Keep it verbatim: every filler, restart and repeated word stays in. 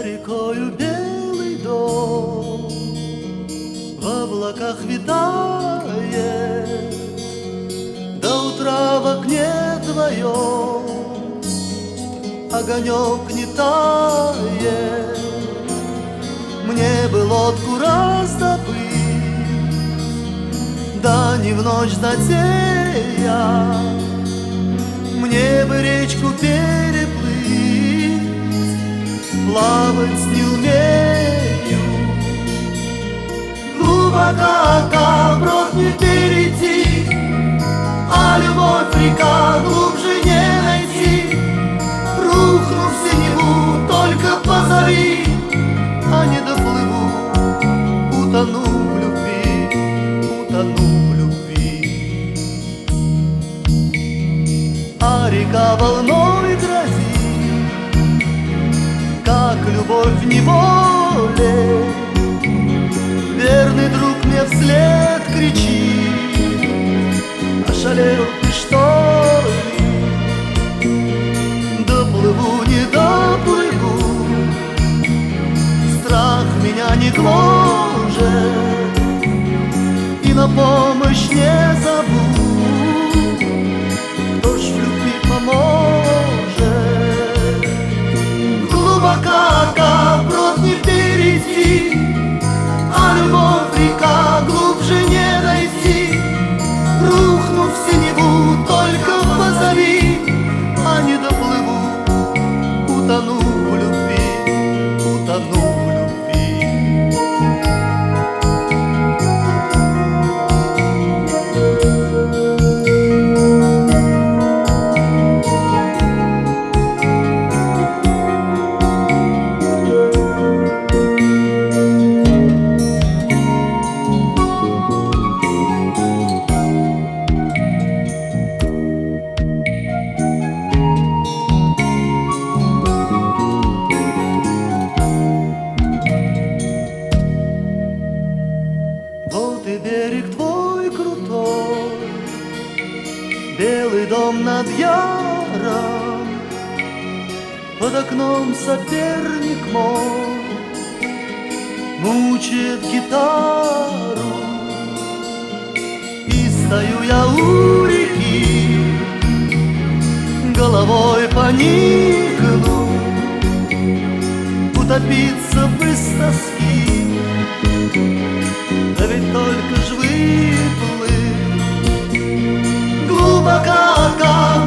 рекою белый дом в облаках витает, до утра в окне твоем огонек не тает. Мне бы лодку раздобыть, да не в ночь затея, мне бы речку переплыть, плавать не умею. Глубоко, как брод не перейти, а любовь река глубже не найти. Рухну в синеву, только позови, а не доплыву, утону в любви, утону в любви. А река волной грозит, как любовь в неволе. Верный друг мне вслед кричит: ошалел ты, что ли? Доплыву, не доплыву, страх меня не гложет, и на помощь не зову. Кто ж в любви поможет? Глубоко, как брод не перейти, а любовь река глубже не найти. Рухну в синеву, только позови, а не доплыву, утону в любви, утону в любви. Вот и берег твой крутой, белый дом над яром, под окном соперник мой мучает гитару. И стою я у реки, головой поникну, утопиться бы с тоски. Да ведь только ж выплыть глубоко, как